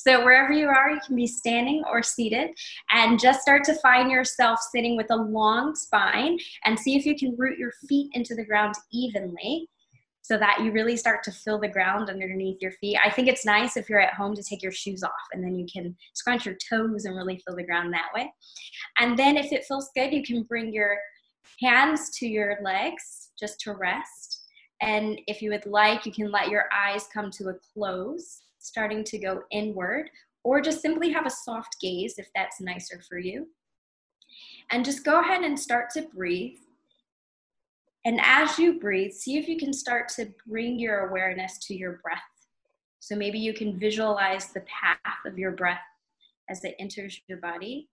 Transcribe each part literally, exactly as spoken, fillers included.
So wherever you are, you can be standing or seated, and just start to find yourself sitting with a long spine, and see if you can root your feet into the ground evenly, so that you really start to feel the ground underneath your feet. I think it's nice if you're at home to take your shoes off, and then you can scrunch your toes and really feel the ground that way. And then if it feels good, you can bring your hands to your legs just to rest. And if you would like, you can let your eyes come to a close, starting to go inward, or just simply have a soft gaze if that's nicer for you. And just go ahead and start to breathe. And as you breathe, see if you can start to bring your awareness to your breath. So maybe you can visualize the path of your breath as it enters your body.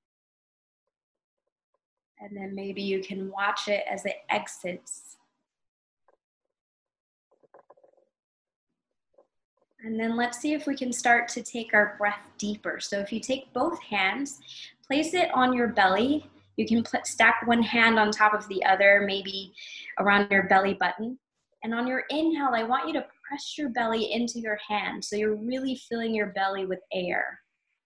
And then maybe you can watch it as it exits. And then let's see if we can start to take our breath deeper. So if you take both hands, place it on your belly. You can stack one hand on top of the other, maybe around your belly button. And on your inhale, I want you to press your belly into your hand, so you're really filling your belly with air.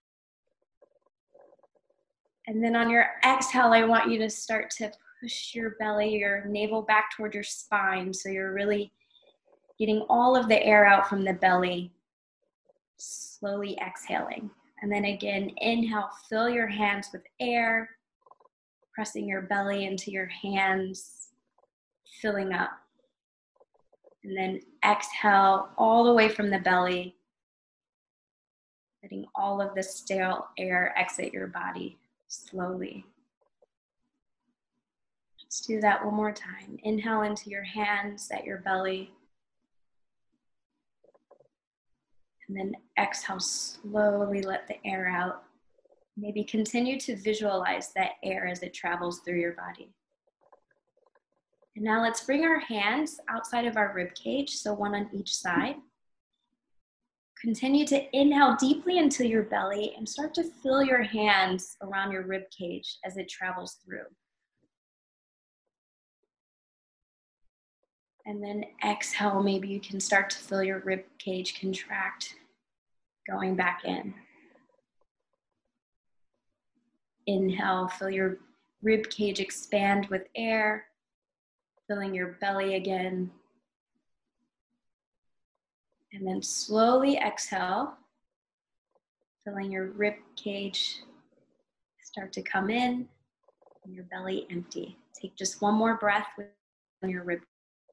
And then on your exhale, I want you to start to push your belly, your navel back toward your spine, so you're really getting all of the air out from the belly, slowly exhaling. And then again, inhale, fill your hands with air, pressing your belly into your hands, filling up. And then exhale all the way from the belly, letting all of the stale air exit your body slowly. Let's do that one more time. Inhale into your hands at your belly. And then exhale, slowly let the air out. Maybe continue to visualize that air as it travels through your body. And now let's bring our hands outside of our rib cage, so one on each side. Continue to inhale deeply into your belly and start to fill your hands around your rib cage as it travels through. And then exhale, maybe you can start to feel your rib cage contract, going back in. Inhale, feel your rib cage expand with air, filling your belly again. And then slowly exhale, filling your rib cage start to come in and your belly empty. Take just one more breath with your rib.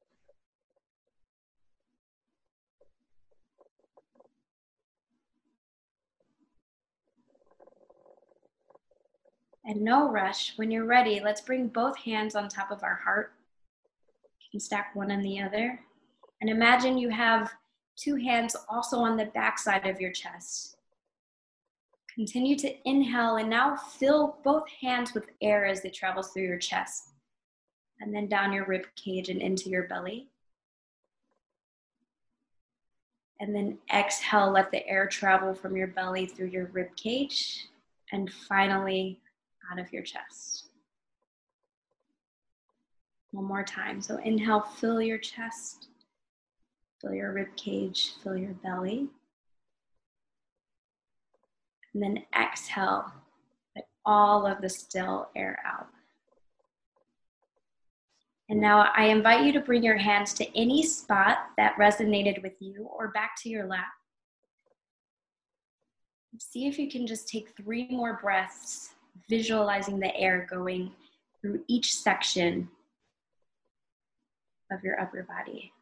And no rush. When you're ready, let's bring both hands on top of our heart. You can stack one on the other. And imagine you have two hands also on the back side of your chest. Continue to inhale and now fill both hands with air as it travels through your chest. And then down your rib cage and into your belly. And then exhale, let the air travel from your belly through your rib cage. And finally, out of your chest. One more time. So inhale, fill your chest, fill your rib cage, fill your belly. And then exhale, let all of the still air out. And now I invite you to bring your hands to any spot that resonated with you or back to your lap. See if you can just take three more breaths, visualizing the air going through each section of your upper body.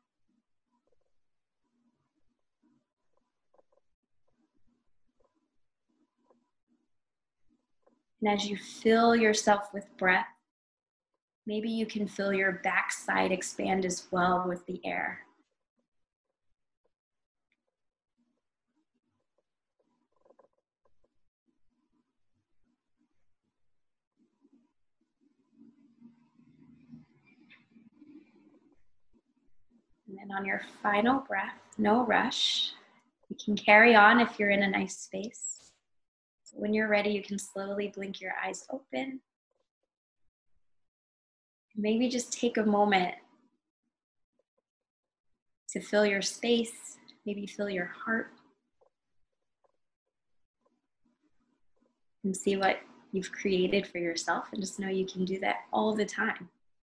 And as you fill yourself with breath, maybe you can feel your backside expand as well with the air. And then on your final breath, no rush. You can carry on if you're in a nice space. When you're ready, you can slowly blink your eyes open. Maybe just take a moment to fill your space, maybe fill your heart. and see what you've created for yourself, and just know you can do that all the time.